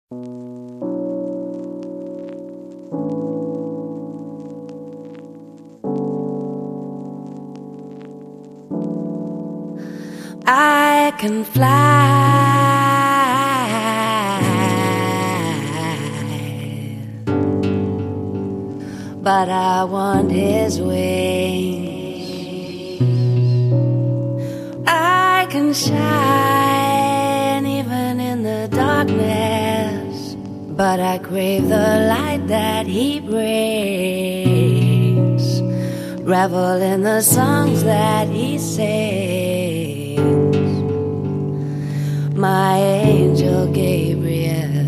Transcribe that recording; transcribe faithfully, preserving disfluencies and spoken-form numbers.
I can fly, but I want his wings. I can shine even in the darkness, but I crave the light that he brings. Revel in the songs that he sings. My angel Gabriel,